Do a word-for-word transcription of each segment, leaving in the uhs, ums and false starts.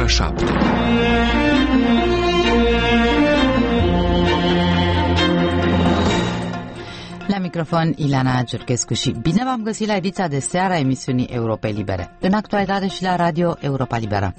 ora șapte. La microfon Ileana Giurchescu și bine v-am găsit la ediția de seară a emisiunii Europa Libere, în actualitate și la Radio Europa Liberă.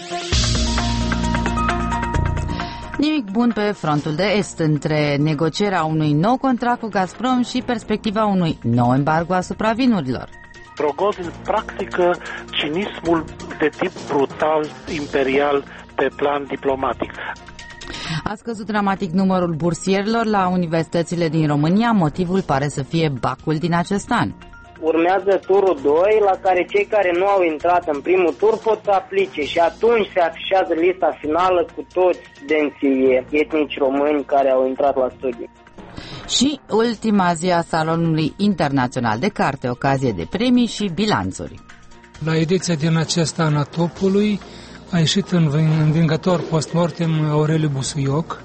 Nimic bun pe frontul de est între negocierea unui nou contract cu Gazprom și perspectiva unui nou embargo asupra vinurilor. Rogozin practică cinismul de tip brutal, imperial, pe plan diplomatic. A scăzut dramatic numărul bursierilor la universitățile din România, motivul pare să fie bacul din acest an. Urmează turul doi, la care cei care nu au intrat în primul tur pot să aplice și atunci se afișează lista finală cu toți studenții etnici români care au intrat la studii. Și ultima zi a Salonului Internațional de Carte, ocazie de premii și bilanțuri. La ediția din acest an a Topului a ieșit învingător post-mortem Aureliu Busuioc.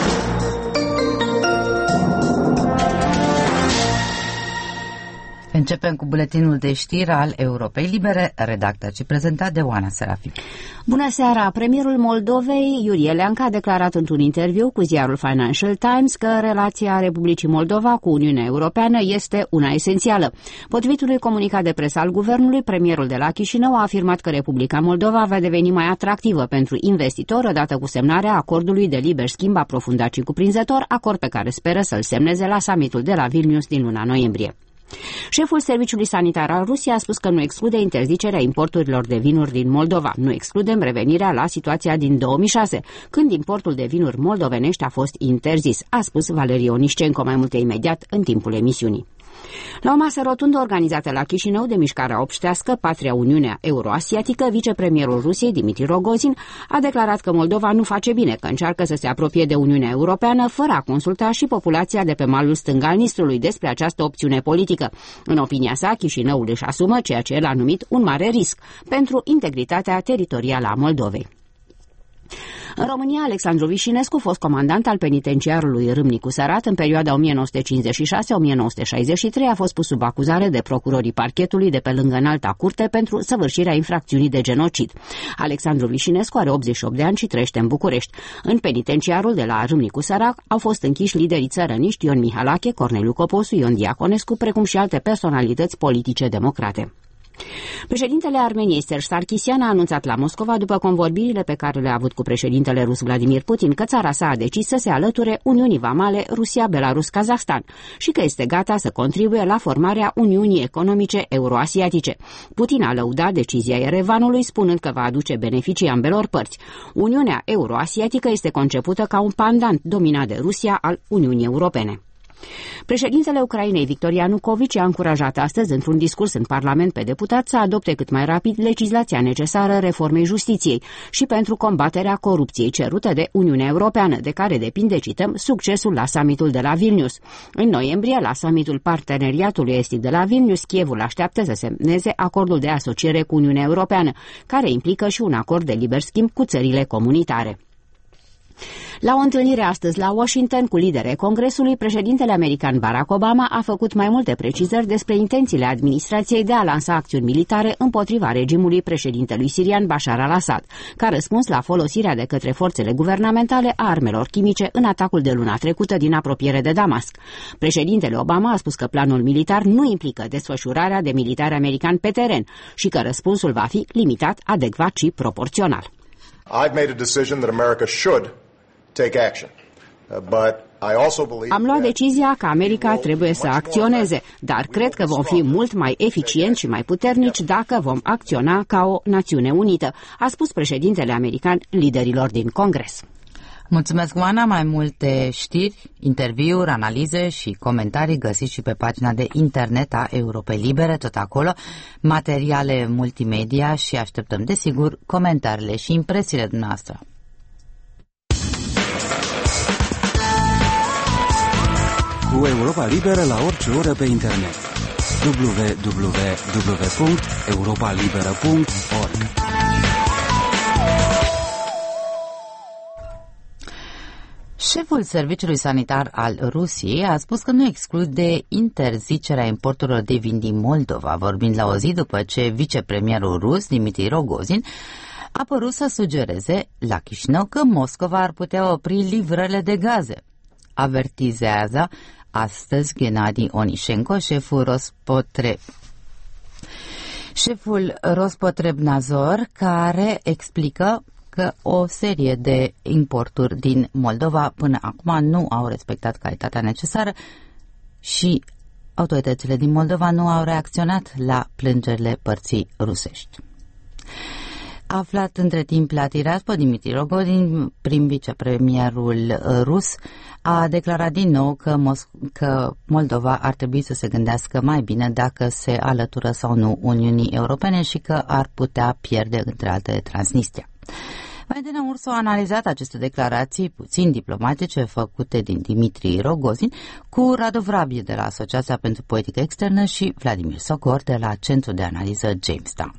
Începem cu buletinul de știri al Europei Libere, redactat și prezentat de Oana Serafi. Bună seara! Premierul Moldovei, Iurie Leancă, a declarat într-un interviu cu ziarul Financial Times că relația Republicii Moldova cu Uniunea Europeană este una esențială. Potrivit unui comunicat de presă al guvernului, premierul de la Chișinău a afirmat că Republica Moldova va deveni mai atractivă pentru investitori odată cu semnarea acordului de liber schimb aprofundat și cuprinzător, acord pe care speră să-l semneze la summitul de la Vilnius din luna noiembrie. Șeful Serviciului Sanitar al Rusiei a spus că nu exclude interzicerea importurilor de vinuri din Moldova. Nu excludem revenirea la situația din două mii șase, când importul de vinuri moldovenești a fost interzis, a spus Valerie Onișcenco, mai multe imediat în timpul emisiunii. La o masă rotundă organizată la Chișinău de mișcarea obștească Patria Uniunea Euroasiatică, vicepremierul Rusiei, Dmitri Rogozin, a declarat că Moldova nu face bine, că încearcă să se apropie de Uniunea Europeană fără a consulta și populația de pe malul stâng al Nistrului despre această opțiune politică. În opinia sa, Chișinăul își asumă ceea ce el a numit un mare risc pentru integritatea teritorială a Moldovei. În România, Alexandru Vișinescu, fost comandant al penitenciarului Râmnicu Sărat în perioada o mie nouă sute cincizeci și șase - o mie nouă sute șaizeci și trei, a fost pus sub acuzare de procurorii parchetului de pe lângă Înalta Curte pentru săvârșirea infracțiunii de genocid. Alexandru Vișinescu are optzeci și opt de ani și trăiește în București. În penitenciarul de la Râmnicu Sărat au fost închiși liderii țărăniști Ion Mihalache, Corneliu Coposu, Ion Diaconescu, precum și alte personalități politice democrate. Președintele Armeniei Serj Sarkisian a anunțat la Moscova, după convorbirile pe care le-a avut cu președintele rus Vladimir Putin, că țara sa a decis să se alăture Uniunii Vamale Rusia-Belarus-Kazahstan și că este gata să contribuie la formarea Uniunii Economice Euroasiatice. Putin a lăudat decizia Yerevanului, spunând că va aduce beneficii ambelor părți. Uniunea Euroasiatică este concepută ca un pandant dominat de Rusia al Uniunii Europene. Președintele Ucrainei, Victor Ianukovici, a încurajat astăzi, într-un discurs în Parlament pe deputat, să adopte cât mai rapid legislația necesară reformei justiției și pentru combaterea corupției cerută de Uniunea Europeană, de care depinde, cităm, succesul la summitul de la Vilnius. În noiembrie, la summitul Parteneriatului Estic de la Vilnius, Kievul așteaptă să semneze acordul de asociere cu Uniunea Europeană, care implică și un acord de liber schimb cu țările comunitare. La o întâlnire astăzi la Washington cu liderii Congresului, președintele american Barack Obama a făcut mai multe precizări despre intențiile administrației de a lansa acțiuni militare împotriva regimului președintelui sirian Bashar al-Assad, ca răspuns la folosirea de către forțele guvernamentale a armelor chimice în atacul de luna trecută din apropiere de Damasc. Președintele Obama a spus că planul militar nu implică desfășurarea de militari americani pe teren și că răspunsul va fi limitat, adecvat și proporțional. I've made a decision that America should take action. But I also believe Am luat decizia că America trebuie să acționeze, dar cred că vom fi mult mai eficienți și mai puternici dacă vom acționa ca o națiune unită, a spus președintele american liderilor din Congres. Mulțumesc, Oana. Mai multe știri, interviuri, analize și comentarii găsiți și pe pagina de internet a Europei Libere, tot acolo, materiale multimedia și așteptăm, desigur, comentariile și impresiile dumneavoastră. Cu Europa Liberă la orice oră pe internet. w w w punct europa liberă punct org. Șeful Serviciului Sanitar al Rusiei a spus că nu exclude interzicerea importurilor de vin din Moldova, vorbind la o zi după ce vicepremierul rus, Dmitri Rogozin, a părut să sugereze la Chișinău că Moscova ar putea opri livrările de gaze. Avertizează astăzi Gennady Onișenko, șeful Rospotreb. Șeful Rospotrebnadzor, care explică că o serie de importuri din Moldova până acum nu au respectat calitatea necesară și autoritățile din Moldova nu au reacționat la plângerile părții rusești. Aflat între timp la Tiraspol, Dmitri Rogozin, prim vicepremierul rus, a declarat din nou că, Mos- că Moldova ar trebui să se gândească mai bine dacă se alătură sau nu Uniunii Europene și că ar putea pierde, între altele, Transnistria. Valentina Ursu a analizat aceste declarații puțin diplomatice făcute din Dmitri Rogozin cu Radu Vrabie de la Asociația pentru Politică Externă și Vladimir Sokor de la Centrul de Analiză Jamestown.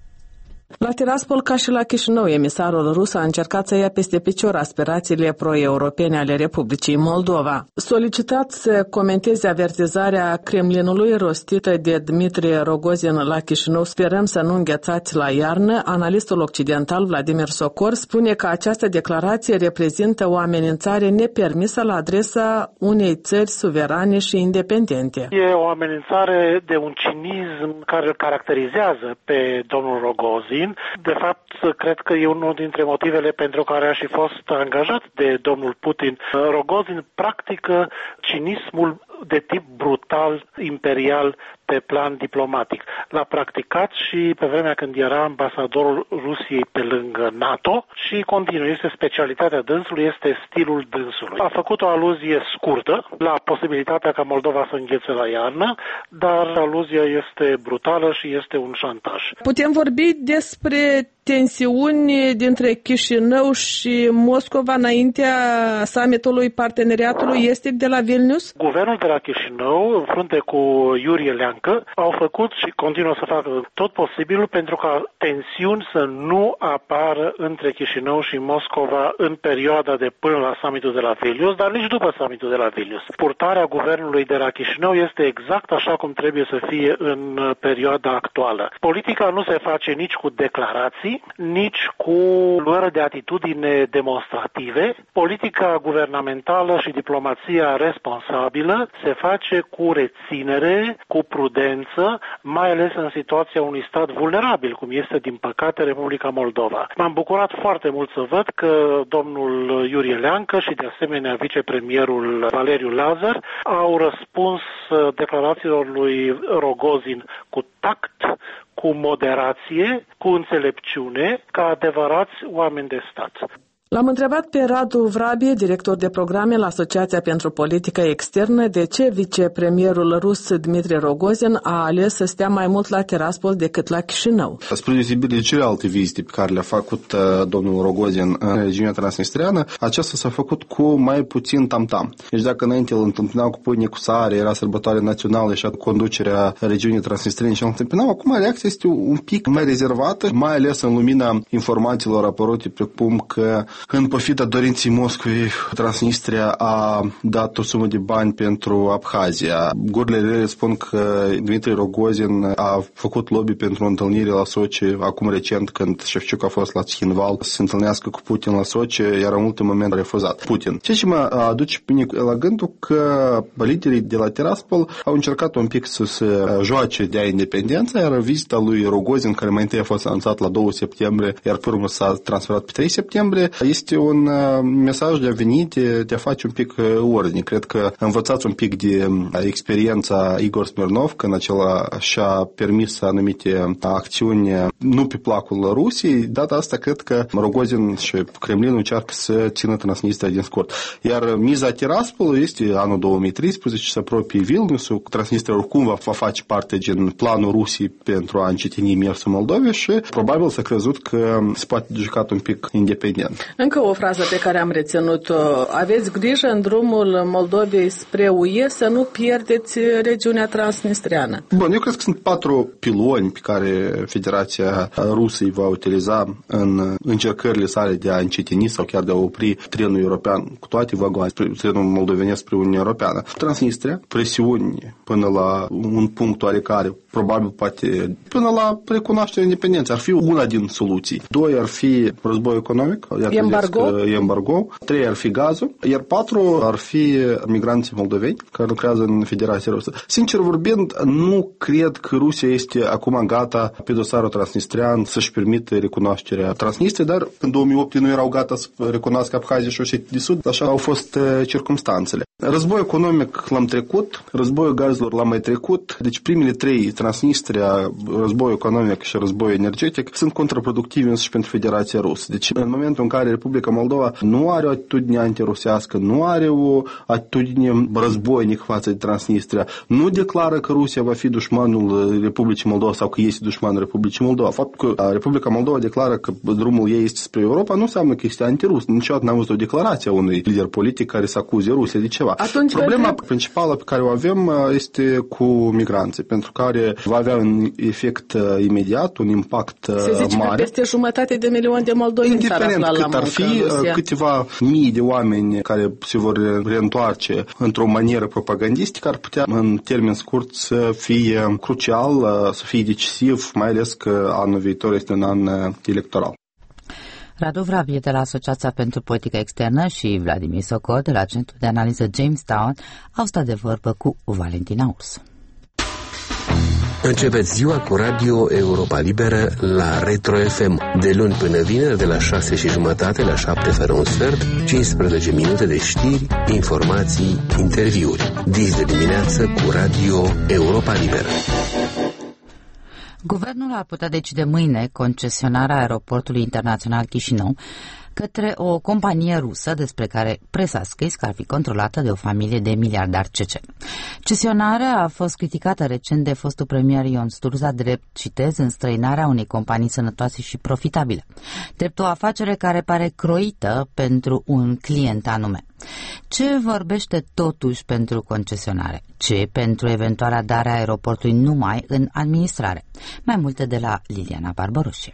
La Tiraspol, ca și la Chișinău, emisarul rus a încercat să ia peste picior aspirațiile pro-europene ale Republicii Moldova. Solicitat să comenteze avertizarea Kremlinului rostită de Dmitri Rogozin la Chișinău, sperăm să nu înghețați la iarnă, analistul occidental Vladimir Sokor spune că această declarație reprezintă o amenințare nepermisă la adresa unei țări suverane și independente. E o amenințare de un cinism care îl caracterizează pe domnul Rogozin. De fapt, cred că e unul dintre motivele pentru care a și fost angajat de domnul Putin. Rogozin practică cinismul de tip brutal, imperial, pe plan diplomatic. L-a practicat și pe vremea când era ambasadorul Rusiei pe lângă NATO și continuă. Este specialitatea dânsului, este stilul dânsului. A făcut o aluzie scurtă la posibilitatea ca Moldova să înghețe la iarnă, dar aluzia este brutală și este un șantaj. Putem vorbi despre tensiuni dintre Chișinău și Moscova înaintea summitului parteneriatului estic de la Vilnius? Guvernul de la Chișinău, în frunte cu Iurie Leancă, au făcut și continuă să facă tot posibilul pentru ca tensiuni să nu apară între Chișinău și Moscova în perioada de până la summitul de la Vilnius, dar nici după summitul de la Vilnius. Purtarea guvernului de la Chișinău este exact așa cum trebuie să fie în perioada actuală. Politica nu se face nici cu declarații, nici cu luări de atitudine demonstrative. Politica guvernamentală și diplomația responsabilă se face cu reținere, cu prudență, mai ales în situația unui stat vulnerabil, cum este, din păcate, Republica Moldova. M-am bucurat foarte mult să văd că domnul Iurie Leancă și, de asemenea, vicepremierul Valeriu Lazar au răspuns declarațiilor lui Rogozin cu tact, cu moderație, cu înțelepciune, ca adevărați oameni de stat. L-am întrebat pe Radu Vrabie, director de programe la Asociația pentru Politică Externă, de ce vicepremierul rus Dmitri Rogozin a ales să stea mai mult la Tiraspol decât la Chișinău. Spre deosebire de celelalte vizite pe care le-a făcut domnul Rogozin în regiunea transnistreană, aceasta s-a făcut cu mai puțin tam-tam. Deci dacă înainte îl întâmpinau cu pâine cu sare, era sărbătoare națională și conducerea regiunii transnistrene și îl întâmpinau, acum reacția este un pic mai rezervată, mai ales în lumina informațiilor apărute precum că în pofida dorinții Moscovei, Transnistria a dat o sumă de bani pentru Abhazia. Gurile rele spun că Dmitri Rogozin a făcut lobby pentru o întâlnire la Sochi, acum recent, când Șefciuc a fost la Țhinval, să se întâlnească cu Putin la Sochi, iar în ultimul moment a refuzat Putin. Ceea ce mă aduce pe mine la gândul că liderii de la Tiraspol au încercat un pic să se joace de-a independența, iar vizita lui Rogozin, care mai întâi a fost anunțat la doi septembrie, iar pe urmă s-a transferat pe trei septembrie, este un mesaj de a veni, de, de a face un pic ordine. Cred că învățați un pic de experiența Igor Smirnov, când acela și-a permis anumite acțiuni nu pe placul Rusiei. Data asta cred că Rogozin și Kremlinul încearcă să țină Transnistria din scurt. Iar miza Tiraspolului este anul două mii treisprezece, să apropie Vilniusul, Transnistria oricum va face parte din planul Rusiei pentru a încetini mersul Moldovei și probabil s-a crezut că se poate juca un pic independent. Încă o frază pe care am reținut-o. Aveți grijă în drumul Moldovei spre U E să nu pierdeți regiunea transnistreană. Bun, eu cred că sunt patru piloni pe care Federația Rusă îi va utiliza în încercările sale de a încetini sau chiar de a opri trenul european cu toate vagoanele, trenul moldovenesc spre Uniunea Europeană. Transnistria, presiuni până la un punct oarecare, probabil poate până la recunoașterea independenței. Ar fi una din soluții. Doi ar fi război economic, embargo. embargo. Trei ar fi gazul, iar patru ar fi migranții moldoveni care lucrează în Federația Rusă. Sincer vorbind, nu cred că Rusia este acum gata pe dosarul transnistrian să-și permită recunoașterea Transnistriei, dar în două mii opt nu erau gata să recunoască Abhazia și Osetia de Sud, așa au fost circumstanțele. Război economic l-am trecut, războiul gazelor l-am mai trecut, deci primele trei, Transnistria, războiul economic și războiul energetic, sunt contraproductive însăși pentru Federația Rusă. Deci în momentul în care Republica Moldova nu are o atitudine antirusească, nu are o atitudine războinică față de Transnistria, nu declară că Rusia va fi dușmanul Republicii Moldova sau că este dușmanul Republicii Moldova. Faptul că Republica Moldova declară că drumul ei este spre Europa nu înseamnă că este antirus. Niciodată n-am văzut o declarație a unui lider politic care să acuze Rusia de ceva. Atunci, problema vedem... principală pe care o avem este cu migranții, pentru care va avea un efect imediat, un impact se zice mare. Că peste jumătate de milion de moldoveni s-ar afla la cât ar fi, câteva mii de oameni care se vor reîntoarce într-o manieră propagandistică ar putea în termen scurt să fie crucial, să fie decisiv, mai ales că anul viitor este un an electoral. Radu Vrabie de la Asociația pentru Politică Externă și Vladimir Socol de la Centrul de Analiză Jamestown au stat de vorbă cu Valentina Urs. Începeți ziua cu Radio Europa Liberă la Retro F M. De luni până vineri, de la șase și jumătate la șapte fără un sfert, cincisprezece minute de știri, informații, interviuri. Dis de dimineață cu Radio Europa Liberă. Guvernul ar putea decide mâine concesionarea aeroportului internațional Chișinău către o companie rusă despre care presa a scris că ar fi controlată de o familie de miliardari ceceni. Cesionarea a fost criticată recent de fostul premier Ion Sturza drept, citez, înstrăinarea unei companii sănătoase și profitabile, drept o afacere care pare croită pentru un client anume. Ce vorbește totuși pentru concesionare? Ce pentru eventuala dare a aeroportului numai în administrare? Mai multe de la Liliana Barbaroșie.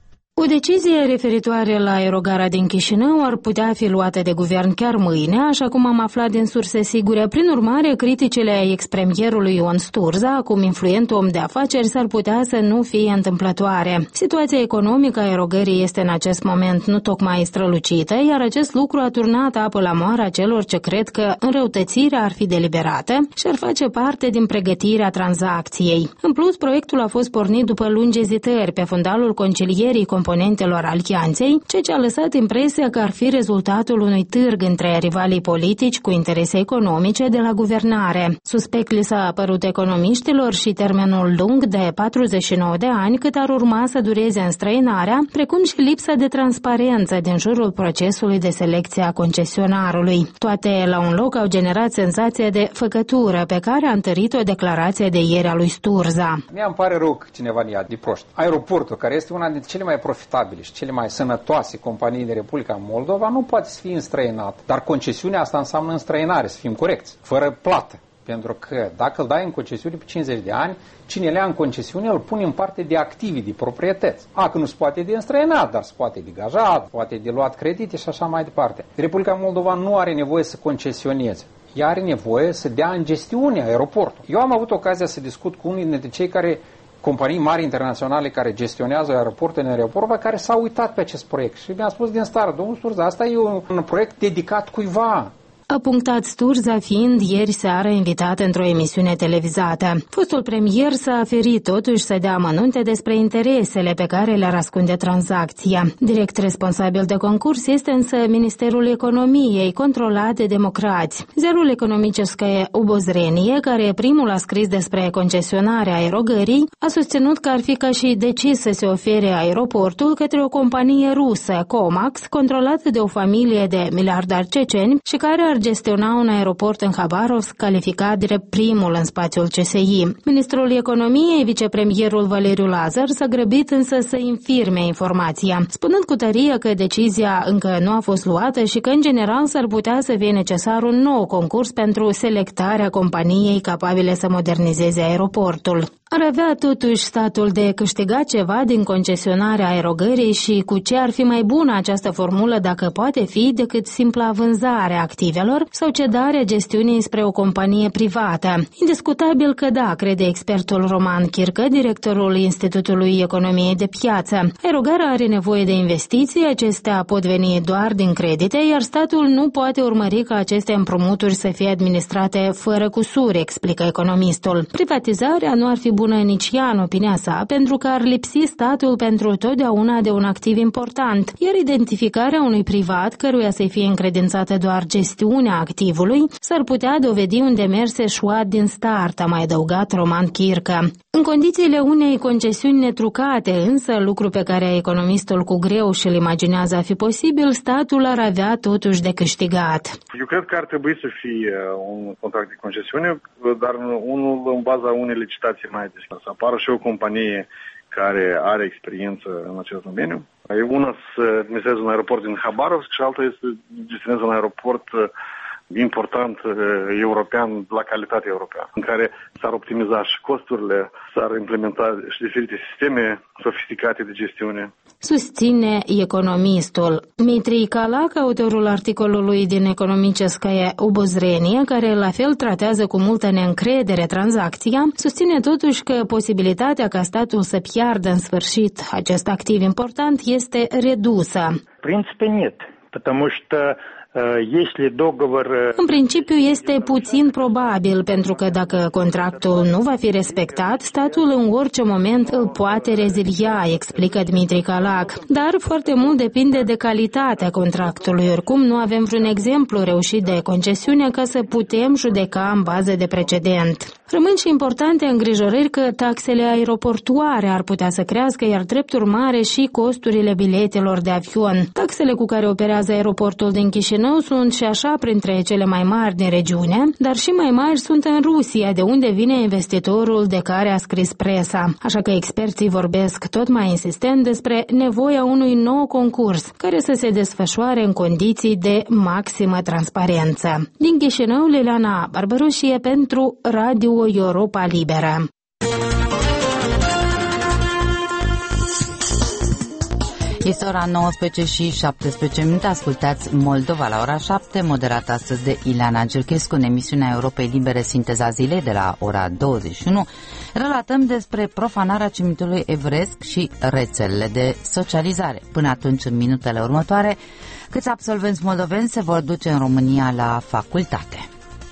O decizie referitoare la aerogara din Chișinău ar putea fi luată de guvern chiar mâine, așa cum am aflat din surse sigure. Prin urmare, criticile ex-premierului Ion Sturza, acum influent om de afaceri, s-ar putea să nu fie întâmplătoare. Situația economică a aerogării este în acest moment nu tocmai strălucită, iar acest lucru a turnat apă la moară celor ce cred că înrăutățirea ar fi deliberată și ar face parte din pregătirea tranzacției. În plus, proiectul a fost pornit după lungi ezitări pe fundalul concilierii componentelor alianței, ceea ce a lăsat impresia că ar fi rezultatul unui târg între rivalii politici cu interese economice de la guvernare. Suspect li s-a apărut economiștilor și termenul lung de patruzeci și nouă de ani cât ar urma să dureze înstrăinarea, precum și lipsa de transparență din jurul procesului de selecție a concesionarului. Toate la un loc au generat senzația de făcătură pe care a întărit-o declarație de ieri a lui Sturza. Mie îmi pare rău că cineva ne ia de proști. Aeroportul, care este una dintre cele mai profitabile și cele mai sănătoase companii din Republica Moldova, nu poate să fie înstrăinat. Dar concesiunea asta înseamnă înstrăinare, să fim corecți, fără plată. Pentru că dacă îl dai în concesiune pe cincizeci de ani, cine le ia în concesiune îl pune în parte de activi, de proprietăți. A, că nu se poate de înstrăinat, dar se poate de gajat, poate de luat credite și așa mai departe. Republica Moldova nu are nevoie să concesioneze. Ea are nevoie să dea în gestiune aeroportul. Eu am avut ocazia să discut cu unii dintre cei care companii mari internaționale care gestionează aeroportul în aeroportul, care s-au uitat pe acest proiect. Și mi-a spus din start, domnul Sturza, asta e un, un proiect dedicat cuiva. A punctat Sturza fiind ieri seară invitat într-o emisiune televizată. Fostul premier s-a aferit totuși să dea amănunte despre interesele pe care le-ar ascunde tranzacția. Direct responsabil de concurs este însă Ministerul Economiei, controlat de democrați. Zerul Economiceșcaie Obozrenie, care primul a scris despre concesionarea aerogării, a susținut că ar fi ca și decis să se ofere aeroportul către o companie rusă, Comax, controlată de o familie de miliardari ceceni și care ar gestiona un aeroport în Habarovsk, calificat drept primul în spațiul C S I. Ministrul Economiei, vicepremierul Valeriu Lazar, s-a grăbit însă să infirme informația, spunând cu tărie că decizia încă nu a fost luată și că, în general, s-ar putea să fie necesar un nou concurs pentru selectarea companiei capabile să modernizeze aeroportul. Ar avea totuși statul de câștigat ceva din concesionarea aerogării și cu ce ar fi mai bună această formulă dacă poate fi decât simpla vânzare a activelor sau cedarea gestiunii spre o companie privată? Indiscutabil că da, crede expertul Roman Chircă, directorul Institutului Economiei de Piață. Aerogara are nevoie de investiții, acestea pot veni doar din credite, iar statul nu poate urmări ca aceste împrumuturi să fie administrate fără cusuri, explică economistul. Privatizarea nu ar fi bună nici ea, în opinia sa, pentru că ar lipsi statul pentru totdeauna de un activ important, iar identificarea unui privat căruia să-i fie încredințată doar gestiunea activului s-ar putea dovedi un demers eșuat din start, a mai adăugat Roman Chircă. În condițiile unei concesiuni netrucate, însă, lucru pe care economistul cu greu și-l imaginează a fi posibil, statul ar avea totuși de câștigat. Eu cred că ar trebui să fie un contract de concesiune, dar unul în baza unei licitații mai deschise. Să apară și o companie care are experiență în acest domeniu. E una să administreze un aeroport din Habarovsk și alta este să gestioneze un aeroport important european, la calitate europeană, în care s-ar optimiza și costurile, s-ar implementa și diferite sisteme sofisticate de gestiune. Susține economistul. Dmitri Calac, autorul articolului din Economiceskaia Obozrenie, care la fel tratează cu multă neîncredere tranzacția, susține totuși că posibilitatea ca statul să piardă în sfârșit acest activ important este redusă. Принципе нет, потому что În principiu este puțin probabil, pentru că dacă contractul nu va fi respectat, statul în orice moment îl poate rezilia, explică Dmitri Calac. Dar foarte mult depinde de calitatea contractului. Oricum nu avem vreun exemplu reușit de concesiune ca să putem judeca în bază de precedent. Rămân și importante îngrijorări că taxele aeroportuare ar putea să crească, iar drept urmare și costurile biletelor de avion. Taxele cu care operează aeroportul din Chișinău sunt și așa printre cele mai mari din regiune, dar și mai mari sunt în Rusia, de unde vine investitorul de care a scris presa. Așa că experții vorbesc tot mai insistent despre nevoia unui nou concurs, care să se desfășoare în condiții de maximă transparență. Din Chișinău, Liliana Barbaroșie pentru Radio Europa Liberă. Este ora nouăsprezece și șaptesprezece minute, ascultați Moldova la ora șapte, moderat astăzi de Ileana Gerchescu în emisiunea Europei Libere, sinteza zilei de la ora douăzeci și unu. Relatăm despre profanarea cimitirului evresc și rețelele de socializare. Până atunci, în minutele următoare, câți absolvenți moldoveni se vor duce în România la facultate.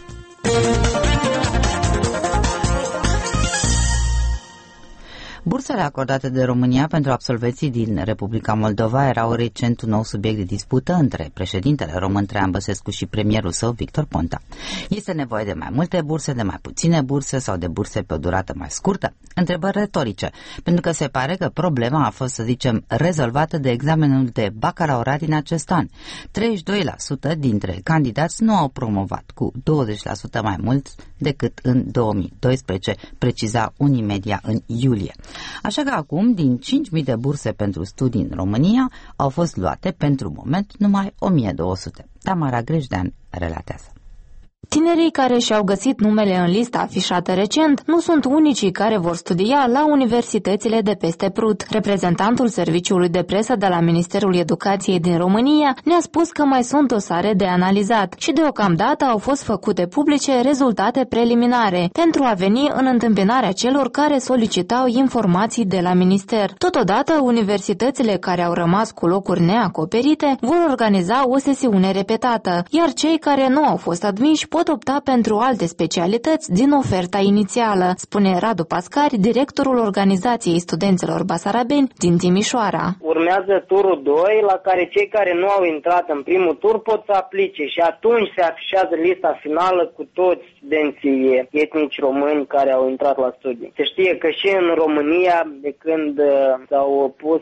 Bursele acordate de România pentru absolvenții din Republica Moldova erau recent un nou subiect de dispută între președintele român Traian Băsescu și premierul său Victor Ponta. Este nevoie de mai multe burse, de mai puține burse sau de burse pe o durată mai scurtă? Întrebări retorice, pentru că se pare că problema a fost, să zicem, rezolvată de examenul de bacalaureat din acest an. treizeci și doi la sută dintre candidați nu au promovat cu douăzeci la sută mai mult decât în două mii doisprezece, preciza Unimedia în iulie. Așa că acum, din cinci mii de burse pentru studii în România, au fost luate pentru moment numai o mie două sute. Tamara Grejdean relatează. Tinerii care și-au găsit numele în lista afișată recent nu sunt unicii care vor studia la universitățile de peste Prut. Reprezentantul Serviciului de Presă de la Ministerul Educației din România ne-a spus că mai sunt dosare de analizat și deocamdată au fost făcute publice rezultate preliminare pentru a veni în întâmpinarea celor care solicitau informații de la minister. Totodată, universitățile care au rămas cu locuri neacoperite vor organiza o sesiune repetată, iar cei care nu au fost admiși pot pot opta pentru alte specialități din oferta inițială, spune Radu Pascari, directorul Organizației Studenților Basarabeni din Timișoara. Urmează turul doi, la care cei care nu au intrat în primul tur pot să aplice și atunci se afișează lista finală cu toți studenții etnici români care au intrat la studii. Se știe că și în România, de când s-au pus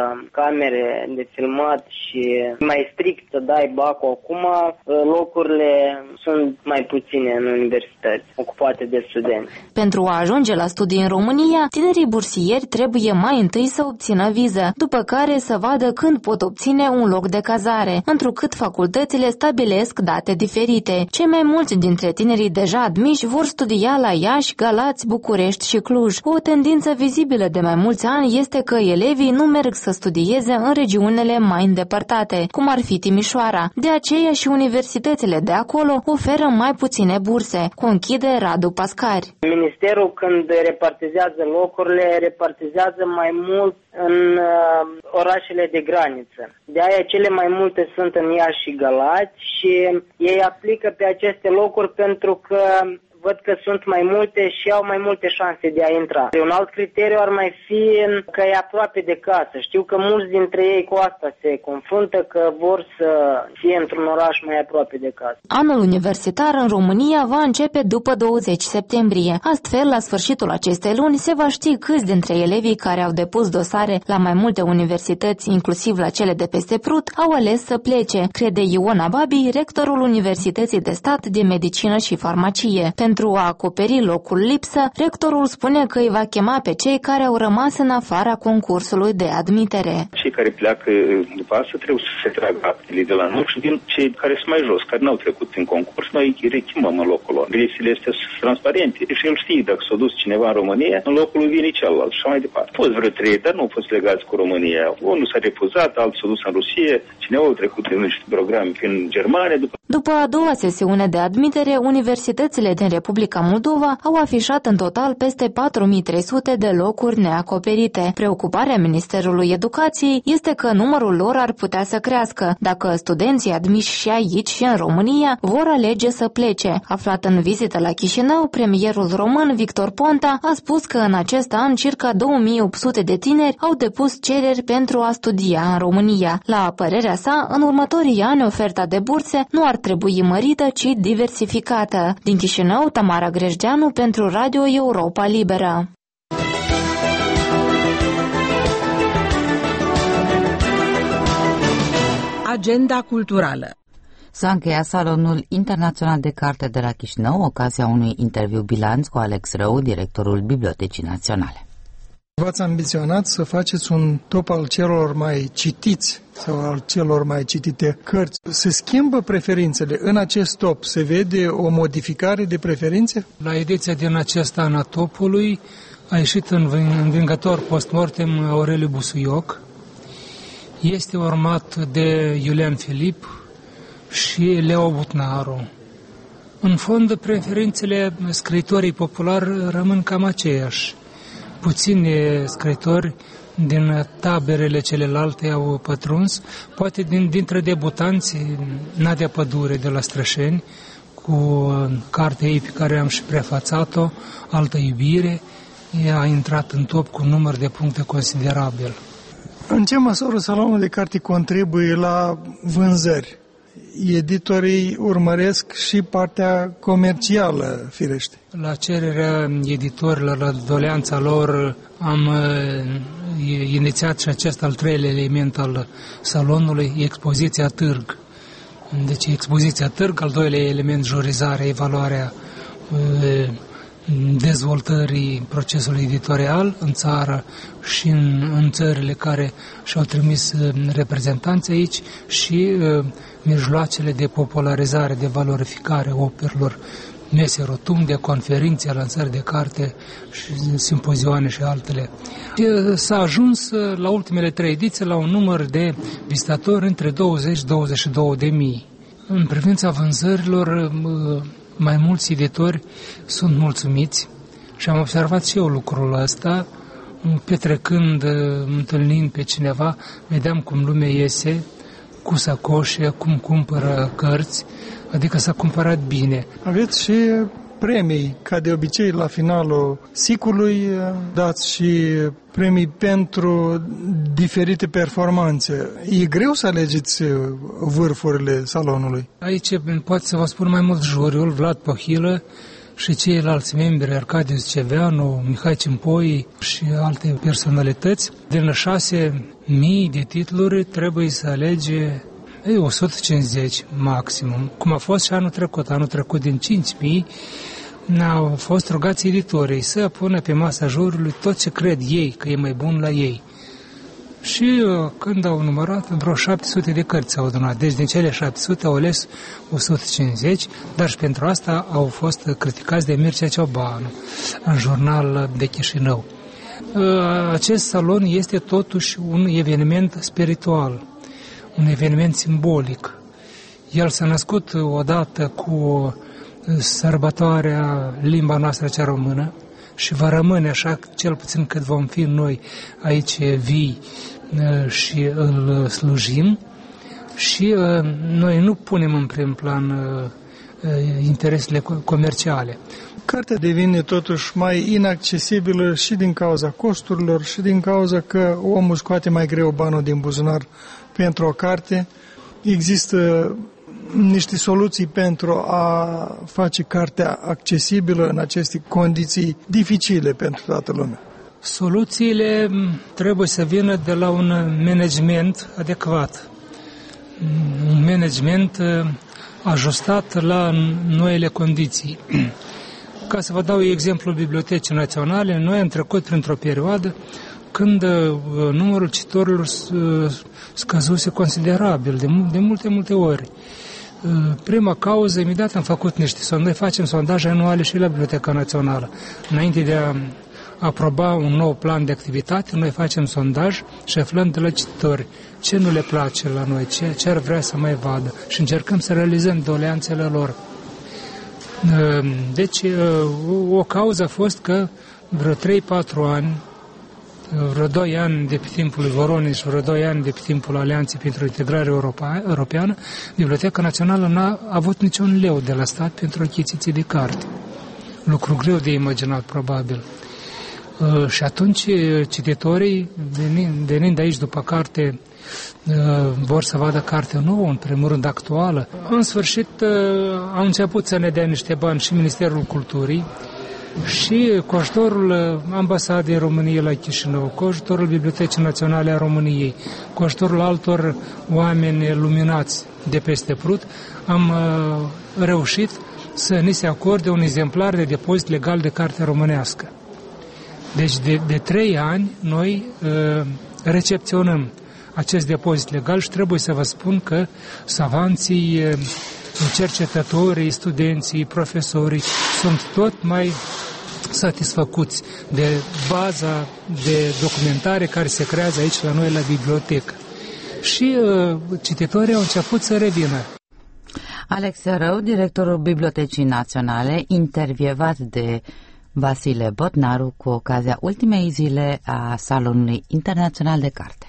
camere de filmat și mai strict să dai bacul acum, locurile sunt mai puține în universități ocupate de studenți. Pentru a ajunge la studii în România, tinerii bursieri trebuie mai întâi să obțină viză, după care să vadă când pot obține un loc de cazare, întrucât facultățile stabilesc date diferite. Cei mai mulți dintre tinerii deja admiși vor studia la Iași, Galați, București și Cluj. O tendință vizibilă de mai mulți ani este că elevii nu merg să studieze în regiunile mai îndepărtate, cum ar fi Timișoara. De aceea și universitățile de acolo oferă mai puține burse, conchide Radu Pascari. Ministerul, când repartizează locurile, repartizează mai mult în uh, orașele de graniță. De aia cele mai multe sunt în Iași și Galați și ei aplică pe aceste locuri pentru că văd că sunt mai multe și au mai multe șanse de a intra. Un alt criteriu ar mai fi că e aproape de casă. Știu că mulți dintre ei cu asta se confruntă, că vor să fie într-un oraș mai aproape de casă. Anul universitar în România va începe după douăzeci septembrie. Astfel, la sfârșitul acestei luni se va ști câți dintre elevii care au depus dosare la mai multe universități, inclusiv la cele de peste Prut, au ales să plece, crede Iona Babi, rectorul Universității de Stat de Medicină și Farmacie. Pentru a acoperi locul lipsă, rectorul spune că îi va chema pe cei care au rămas în afara concursului de admitere. Cei care pleacă după asta trebuie să se tragă actele de la noi și din cei care sunt mai jos, care n-au trecut în concurs, noi îi rechemăm în locul lor. Listele astea sunt transparente și el știe dacă s-a dus cineva în România, în locul lui vine celălalt și așa mai departe. Au fost vreo trei, dar nu au fost legați cu România. Unul s-a refuzat, altul s-a dus în Rusie, cineva a trecut în niște programe în Germania. După... după a doua sesiune de admitere, universitățile din Republica Moldova au afișat în total peste patru mii trei sute de locuri neacoperite. Preocuparea Ministerului Educației este că numărul lor ar putea să crească dacă studenții admiși și aici și în România vor alege să plece. Aflat în vizită la Chișinău, premierul român Victor Ponta a spus că în acest an circa două mii opt sute de tineri au depus cereri pentru a studia în România. La părerea sa, în următorii ani oferta de burse nu ar trebui mărită, ci diversificată. Din Chișinău, Tamara Grejdeanu pentru Radio Europa Liberă. Agenda culturală. S-a încheiat Salonul Internațional de Carte de la Chișinău, ocazia unui interviu bilanț cu Alex Rău, directorul Bibliotecii Naționale. V-ați ambiționat să faceți un top al celor mai citiți sau al celor mai citite cărți. Se schimbă preferințele în acest top? Se vede o modificare de preferințe? La ediția din acest an a topului a ieșit învingător post-mortem Aureliu Busuioc. Este urmat de Iulian Filip și Leo Butnaru. În fond, preferințele scriitorii populari rămân cam aceiași. Puțini scriitori din taberele celelalte au pătruns, poate din, dintre debutanți, Nadia Pădure de la Strășeni, cu cartea ei pe care am și prefațat-o, Altă iubire, ea a intrat în top cu un număr de puncte considerabil. În ce măsură Salonul de Carte contribuie la vânzări? Editorii urmăresc și partea comercială, firește. La cererea editorilor, la doleanța lor, am uh, inițiat și acest al treilea element al salonului, expoziția târg. Deci expoziția târg, al doilea element, jurizarea, evaluarea uh, dezvoltării procesului editorial în țară și în, în țările care și-au trimis reprezentanți aici și uh, mijloacele de popularizare, de valorificare operelor, mese rotunde, conferințe, lansări de carte, și simpozioane și altele. S-a ajuns la ultimele trei ediții la un număr de vizitatori între douăzeci și douăzeci și două de mii. În privința vânzărilor, mai mulți editori sunt mulțumiți și am observat și eu lucrul ăsta, petrecând, întâlnind pe cineva, vedeam cum lumea iese cu sacoșe, cum cumpără cărți, adică s-a cumpărat bine. Aveți și premii, ca de obicei, la finalul ciclului, dați și premii pentru diferite performanțe. E greu să alegeți vârfurile salonului? Aici pot să vă spun mai mult juriul, Vlad Pohilă și ceilalți membri, Arcadius Ceveanu, Mihai Cimpoi și alte personalități. Din șase mii de titluri trebuie să alege e, o sută cincizeci maximum, cum a fost și anul trecut. Anul trecut din cinci mii au fost rugați editorii să pună pe masa jurului tot ce cred ei că e mai bun la ei. Și când au numărat, vreo șapte sute de cărți au adunat. Deci din cele șapte sute au ales o sută cincizeci, dar și pentru asta au fost criticați de Mircea Ciobanu în Jurnal de Chișinău. Acest salon este totuși un eveniment spiritual, un eveniment simbolic. El s-a născut odată cu sărbătoarea limba noastră cea română și va rămâne așa, cel puțin cât vom fi noi aici vii și îl slujim, și noi nu punem în prim plan interesele comerciale. Cartea devine totuși mai inaccesibilă și din cauza costurilor și din cauza că omul scoate mai greu banul din buzunar pentru o carte. Există niște soluții pentru a face cartea accesibilă în aceste condiții dificile pentru toată lumea. Soluțiile trebuie să vină de la un management adecvat, un management ajustat la noile condiții. Ca să vă dau exemplul Bibliotecii Naționale, noi am trecut printr-o perioadă când numărul cititorilor scăzuse considerabil, de, de multe, multe ori. Prima cauză, imediat am făcut niște sondări, noi facem sondaje anuale și la Biblioteca Națională. Înainte de a aproba un nou plan de activitate, noi facem sondaj și aflăm de la cititori ce nu le place la noi, ce, ce ar vrea să mai vadă și încercăm să realizăm doleanțele lor. Deci, o cauză a fost că vreo trei patru ani, vreo doi ani de pe timpul lui Voronin și vreo doi ani de pe timpul Alianței pentru Integrare Europeană, Biblioteca Națională n-a avut niciun leu de la stat pentru achiziție de carte. Lucru greu de imaginat, probabil. Uh, și atunci cititorii, venind, venind aici după carte, uh, vor să vadă carte nouă, în primul rând actuală. În sfârșit, uh, au început să ne dea niște bani și Ministerul Culturii și cu ajutorul Ambasadei României la Chișinău, cu ajutorul Bibliotecii Naționale a României, cu ajutorul altor oameni luminați de peste Prut, am uh, reușit să ni se acorde un exemplar de depozit legal de carte românească. Deci de, de trei ani noi uh, recepționăm acest depozit legal și trebuie să vă spun că savanții, uh, cercetătorii, studenții, profesorii sunt tot mai satisfăcuți de baza de documentare care se creează aici la noi la bibliotecă. Și uh, cititorii au început să revină. Alex Rău, directorul Bibliotecii Naționale, intervievat de Vasile Botnaru cu ocazia ultimei zile a Salonului Internațional de Carte.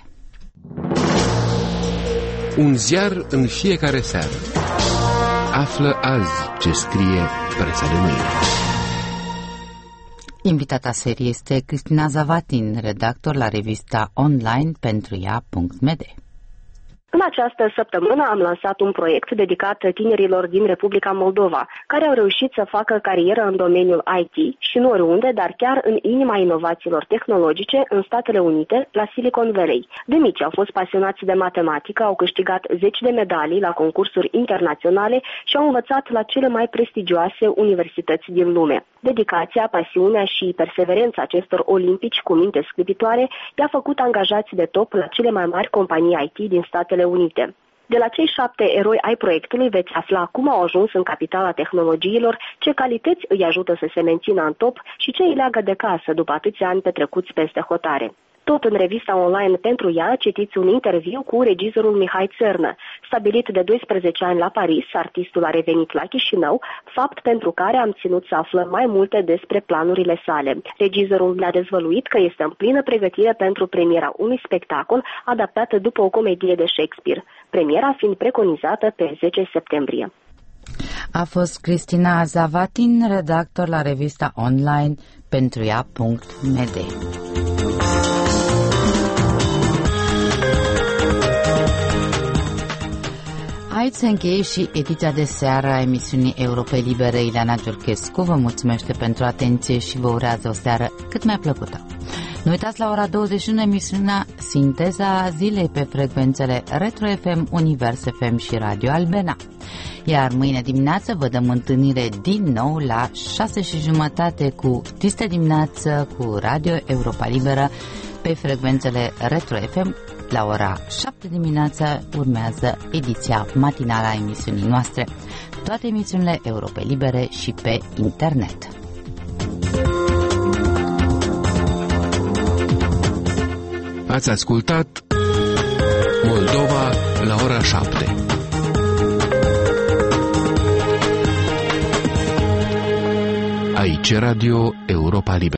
Un ziar în fiecare seară. Află azi ce scrie presa de mâine. Invitata serie este Cristina Zavatin, redactor la revista online pentru ea punct m d. În această săptămână am lansat un proiect dedicat tinerilor din Republica Moldova, care au reușit să facă carieră în domeniul I T și nu oriunde, dar chiar în inima inovațiilor tehnologice în Statele Unite, la Silicon Valley. De mici au fost pasionați de matematică, au câștigat zeci de medalii la concursuri internaționale și au învățat la cele mai prestigioase universități din lume. Dedicația, pasiunea și perseverența acestor olimpici cu minte scripitoare i-a făcut angajați de top la cele mai mari companii I T din Statele Unite. De la cei șapte eroi ai proiectului veți afla cum au ajuns în capitala tehnologiilor, ce calități îi ajută să se mențină în top și ce îi leagă de casă după atâția ani petrecuți peste hotare. Tot în revista online pentru ea citiți un interviu cu regizorul Mihai Țărnă. Stabilit de doisprezece ani la Paris, artistul a revenit la Chișinău, fapt pentru care am ținut să aflăm mai multe despre planurile sale. Regizorul ne-a dezvăluit că este în plină pregătire pentru premiera unui spectacol adaptat după o comedie de Shakespeare, premiera fiind preconizată pe zece septembrie. A fost Cristina Zavatin, redactor la revista online pentru ea punct m d. Aici se încheie și ediția de seară a emisiunii Europe Libere. Ileana Giurchescu vă mulțumește pentru atenție și vă urează o seară cât mai plăcută. Nu uitați la ora douăzeci și unu emisiunea Sinteza Zilei pe frecvențele Retro F M, Univers F M și Radio Albena. Iar mâine dimineață vă dăm întâlnire din nou la șase și jumătate cu Tiste dimineață cu Radio Europa Liberă pe frecvențele Retro F M. La ora șapte dimineața urmează ediția matinală a emisiunii noastre. Toate emisiunile Europe Libere și pe internet. Ați ascultat Moldova la ora șapte. Aici Radio Europa Liberă.